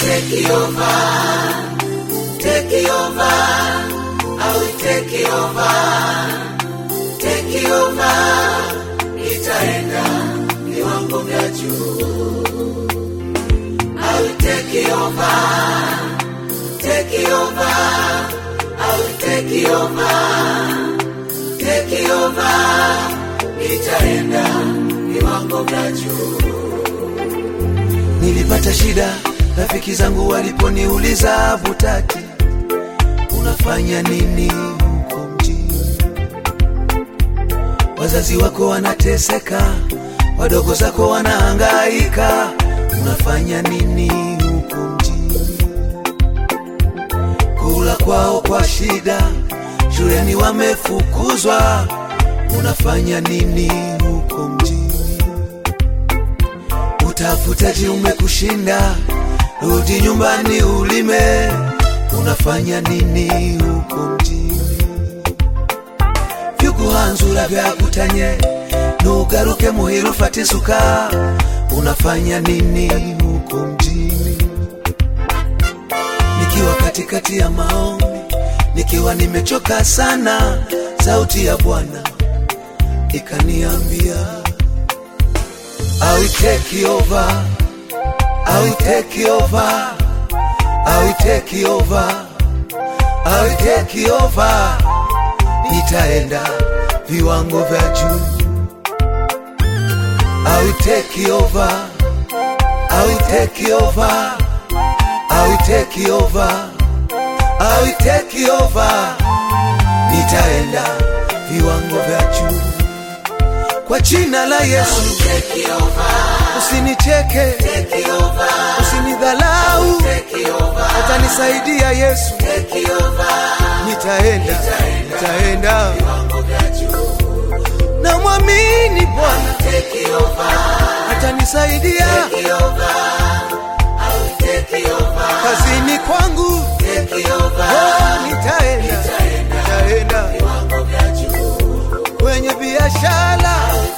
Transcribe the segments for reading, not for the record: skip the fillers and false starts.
take over, take over, I will take over, take over, nitaenda viwango vya juu. I will take over, take over, I will take over, take over, nitaenda viwango vya juu. Nilipata shida, rafiki zangu waliponiuliza Butati, unafanya nini huko mjini? Wazazi wako wanateseka, wadogo zako wanahangaika, unafanya nini huko mjini? Kula kwao kwa shida, shuleni wamefukuzwa, unafanya nini huko mjini? Utafutaji umekushinda, rudi nyumbani ulime, unafanya nini huko mjini? Vyuguhanzura vyakutanye, nugaruke muhiru fatisuka, unafanya nini huko mjini? Nikiwa katikati ya maombi, nikiwa nimechoka sana, sauti ya Bwana ikaniambia, I will take over, I will take over, I will take over, I will take over, nitaenda viwango vya juu. I will take over, I will take over, I will take over, I will take over, nitaenda viwango vya juu. Kwa jina la Yesu, usinicheke, usinidhalau, atanisaidia Yesu, nitaenda na mwamini Bwana, atanisaidia kazini kwangu, nitaenda kwenye biashara,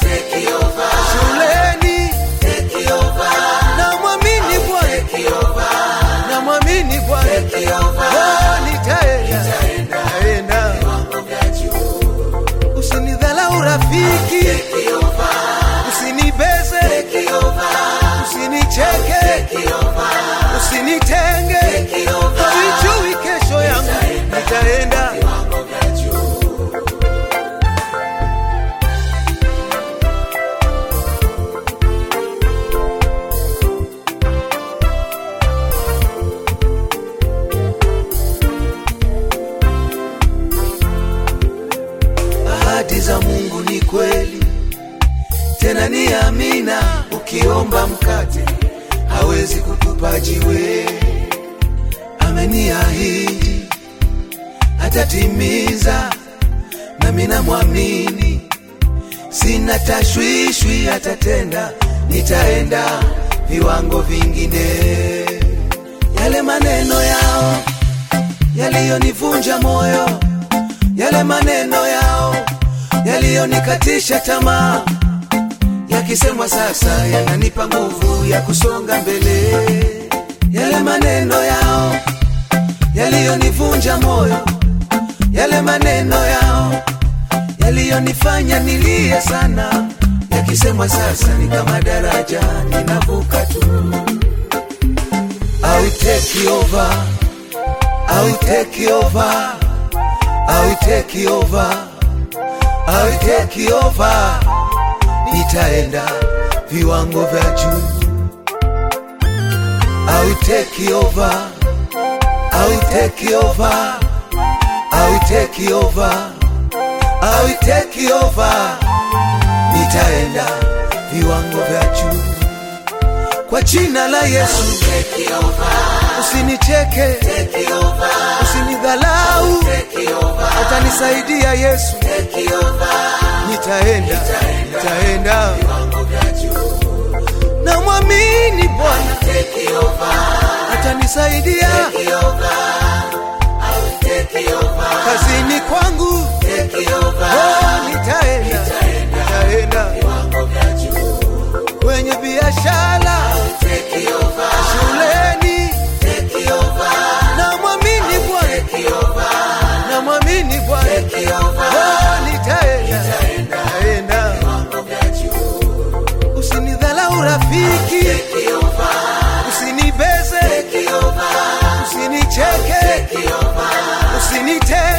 shuleni, na mwamini Bwana, na mwamini Bwana, nitaenda. Usinidhalau rafiki, usinibeze, usinicheke, usinitenge, haujui kesho yangu, nitaenda. Ahadi za Mungu ni kweli, tena ni amina. Ukiomba mkate hawezi kukupa jiwe. Ameniahidi atatimiza, nami namwamini, sina tashwishwi, atatenda, nitaenda viwango vingine. Yale maneno yao yaliyonivunja moyo, yale maneno yao yaliyonikatisha tamaa, yakisemwa sasa yananipa nguvu ya kusonga mbele. Yale maneno yao yaliyonivunja moyo, yale maneno yao yaliyonifanya nilie sana, yakisemwa sasa ni kama daraja ninavuka tu. I will take over, I will take over, I will take over, I will take over, nitaenda viwango vya juu. I will take over, I will take over, I will take over, I will take over, nitaenda viwango vya juu. Kwa jina la Yesu, usinicheke, usinidhalau, atanisaidia Yesu, nitaenda na mwamini Bwana, atanisaidia kazini kwangu, nitaenda kwenye biashara, shuleni, usinicheke, usinitenge.